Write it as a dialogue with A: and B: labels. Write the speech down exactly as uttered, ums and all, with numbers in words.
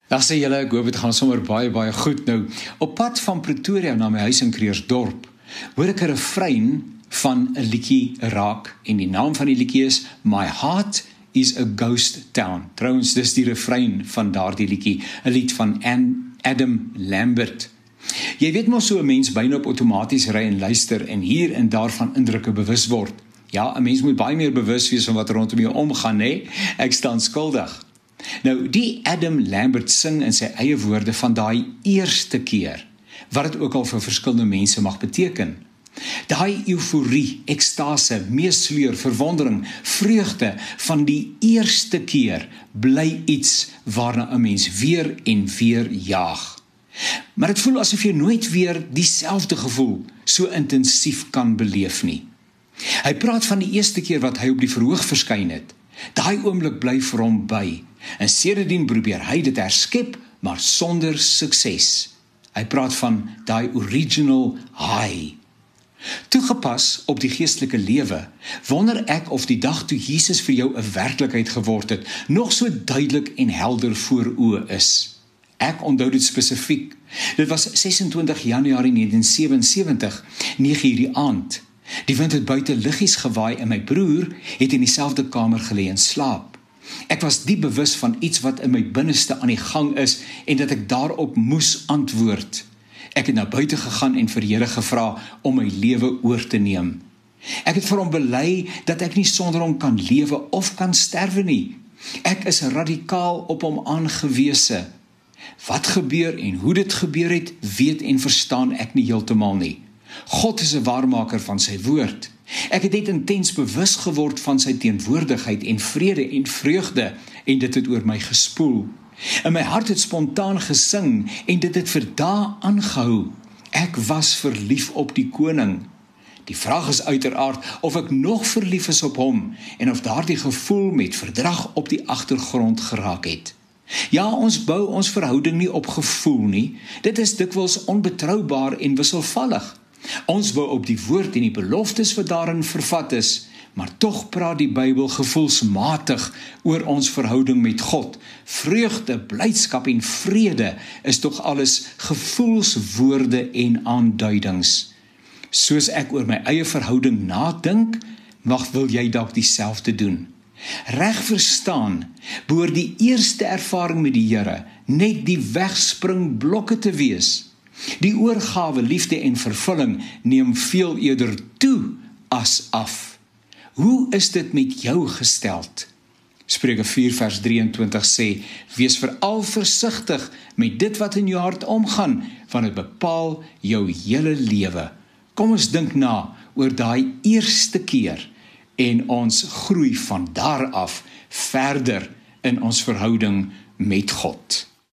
A: Dag sê julle, ek hoop het gaan sommer baie, baie goed nou. Op pad van Pretoria na my huis in Creersdorp, hoor ek 'n refrein van 'n liedjie raak, en die naam van die liedjie is My Heart is a Ghost Town. Trouwens, dis die refrein van daardie liedjie, 'n lied van Adam Lambert. Jy weet mos so 'n mens byna op outomaties ry en luister en hier en daar van indrukke bewus word. Ja, 'n mens moet baie meer bewus wees van wat rondom jou omgaan, hè? Ek staan skuldig. Nou, die Adam Lambert sing in sy eie woorde van daai eerste keer, wat het ook al vir verskillende mense mag beteken. Daai euforie, ekstase, meesleur, verwondering, vreugde van die eerste keer bly iets waarna 'n mens weer en weer jaag. Maar dit voel asof jy nooit weer dieselfde gevoel so intensief kan beleef nie. Hy praat van die eerste keer wat hy op die verhoog verskyn het. Daai oomblik bly vir hom by, en sedertdien probeer hy dit herskep, maar sonder sukses. Hy praat van daai original high. Toegepas op die geestelike lewe, wonder ek of die dag toe Jesus vir jou 'n werklikheid geword het, nog so duidelik en helder voor oë is. Ek onthou dit spesifiek. Dit was ses en twintig Januarie negentien sewe en sewentig, nege uur die aand. Die wind het buite liggies gewaai en my broer het in dieselfde kamer gelê en slaap. Ek was diep bewus van iets wat in my binneste aan die gang is en dat ek daarop moes antwoord. Ek het na buite gegaan en vir die Here gevra om my lewe oor te neem. Ek het vir hom bely dat ek nie sonder hom kan lewe of kan sterwe nie. Ek is radikaal op hom aangewese. Wat gebeur en hoe dit gebeur het, weet en verstaan ek nie heeltemal nie. God is 'n waarmaker van sy woord. Ek het net intens bewus geword van sy teenwoordigheid en vrede en vreugde, en dit het oor my gespoel. En my hart het spontaan gesing, en dit het vir dae aangehou. Ek was verlief op die koning. Die vraag is uiteraard of ek nog verlief is op hom, en of daardie gevoel met verdrag op die agtergrond geraak het. Ja, ons bou ons verhouding nie op gevoel nie. Dit is dikwels onbetroubaar en wisselvallig. Ons bou op die woord en die beloftes wat daarin vervat is, maar tog praat die Bybel gevoelsmatig oor ons verhouding met God. Vreugde, blydskap en vrede is tog alles gevoelswoorde en aanduidings. Soos ek oor my eie verhouding nadink, mag wil jy dalk dieselfde doen. Reg verstaan, behoort die eerste ervaring met die Here net die wegspringblokke te wees. Die oorgawe, liefde en vervulling neem veel eerder toe as af. Hoe is dit met jou gesteld? Spreuke vier vers drieëntwintig sê, wees veral versigtig met dit wat in jou hart omgaan, want dit bepaal jou hele lewe. Kom ons dink na oor daai eerste keer, en ons groei van daar af verder in ons verhouding met God.